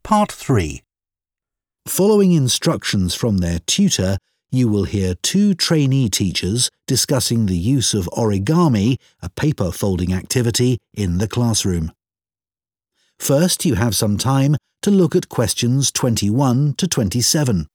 Part 3. Following instructions from their tutor, you will hear two trainee teachers discussing the use of origami, a paper folding activity, in the classroom. First, you have some time to look at questions 21 to 27.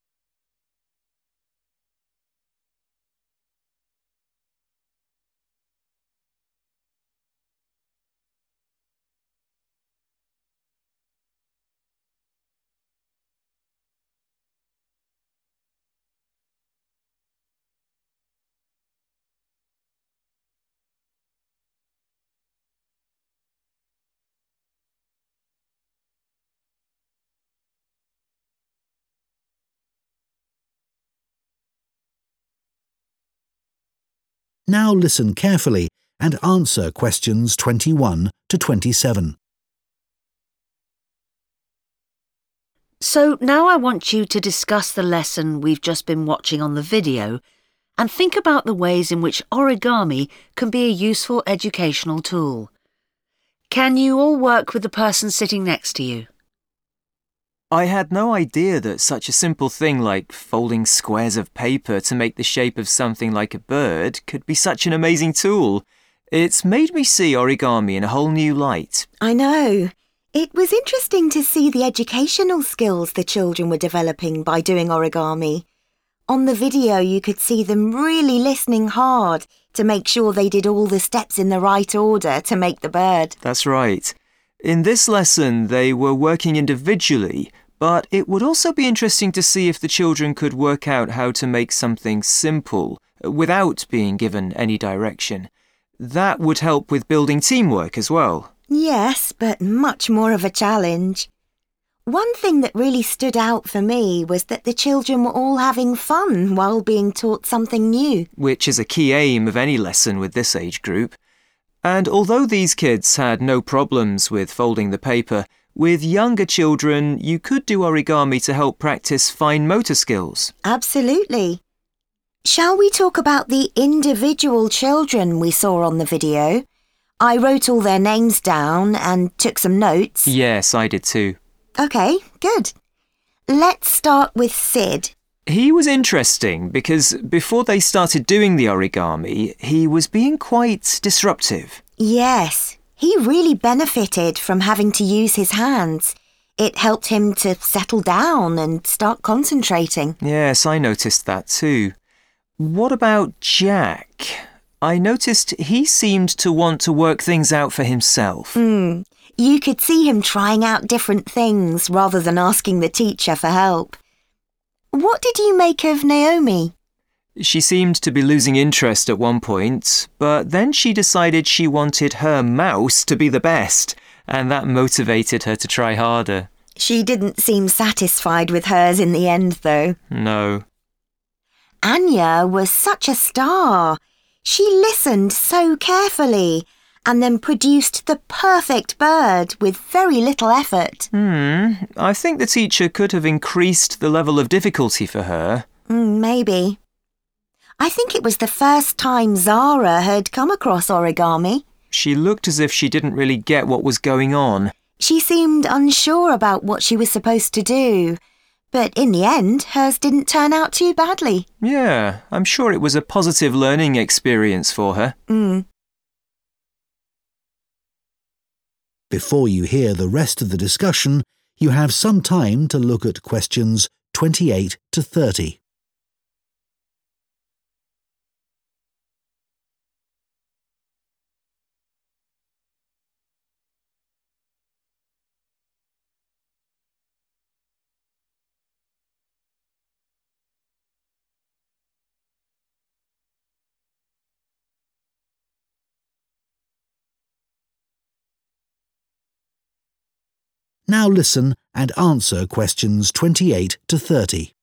Now listen carefully and answer questions 21 to 27. So now I want you to discuss the lesson we've just been watching on the video and think about the ways in which origami can be a useful educational tool. Can you all work with the person sitting next to you? I had no idea that such a simple thing like folding squares of paper to make the shape of something like a bird could be such an amazing tool. It's made me see origami in a whole new light. I know. It was interesting to see the educational skills the children were developing by doing origami. On the video, you could see them really listening hard to make sure they did all the steps in the right order to make the bird. That's right. In this lesson, they were working individually, but it would also be interesting to see if the children could work out how to make something simple without being given any direction. That would help with building teamwork as well. Yes, but much more of a challenge. One thing that really stood out for me was that the children were all having fun while being taught something new. Which is a key aim of any lesson with this age group. And although these kids had no problems with folding the paper, with younger children, you could do origami to help practice fine motor skills. Absolutely. Shall we talk about the individual children we saw on the video? I wrote all their names down and took some notes. Yes, I did too. OK, good. Let's start with Sid. He was interesting because before they started doing the origami, he was being quite disruptive. Yes, he really benefited from having to use his hands. It helped him to settle down and start concentrating. Yes, I noticed that too. What about Jack? I noticed he seemed to want to work things out for himself. You could see him trying out different things rather than asking the teacher for help. What did you make of Naomi? She seemed to be losing interest at one point, but then she decided she wanted her mouse to be the best, and that motivated her to try harder. She didn't seem satisfied with hers in the end, though. No. Anya was such a star. She listened so carefully and then produced the perfect bird with very little effort. I think the teacher could have increased the level of difficulty for her. Maybe. I think it was the first time Zara had come across origami. She looked as if she didn't really get what was going on. She seemed unsure about what she was supposed to do. But in the end, hers didn't turn out too badly. Yeah, I'm sure it was a positive learning experience for her. Before you hear the rest of the discussion, you have some time to look at questions 28 to 30. Now listen and answer questions 28 to 30.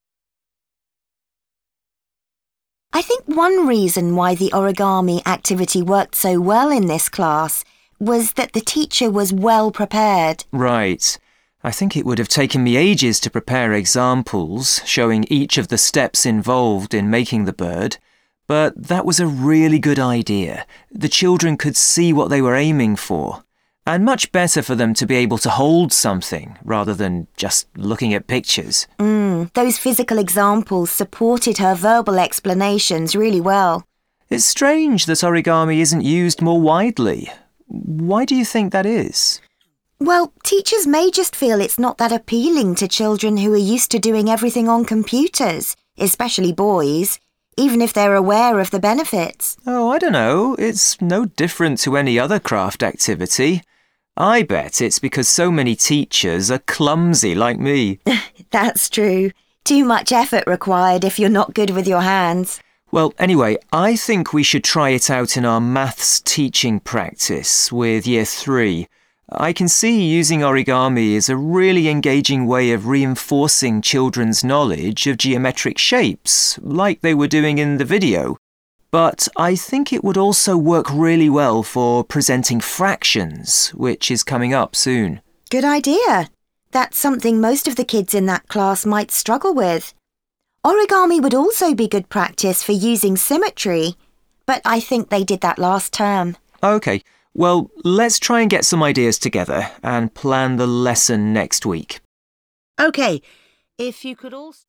I think one reason why the origami activity worked so well in this class was that the teacher was well prepared. Right. I think it would have taken me ages to prepare examples showing each of the steps involved in making the bird, but that was a really good idea. The children could see what they were aiming for. And much better for them to be able to hold something rather than just looking at pictures. Those physical examples supported her verbal explanations really well. It's strange that origami isn't used more widely. Why do you think that is? Well, teachers may just feel it's not that appealing to children who are used to doing everything on computers, especially boys, even if they're aware of the benefits. Oh, I don't know. It's no different to any other craft activity. I bet it's because so many teachers are clumsy like me. That's true. Too much effort required if you're not good with your hands. Well, anyway, I think we should try it out in our maths teaching practice with Year 3. I can see using origami is a really engaging way of reinforcing children's knowledge of geometric shapes, like they were doing in the video. But I think it would also work really well for presenting fractions, which is coming up soon. Good idea. That's something most of the kids in that class might struggle with. Origami would also be good practice for using symmetry, but I think they did that last term. OK, well, let's try and get some ideas together and plan the lesson next week. OK, if you could also...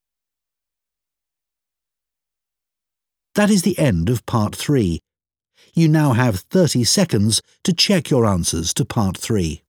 That is the end of Part 3. You now have 30 seconds to check your answers to Part 3.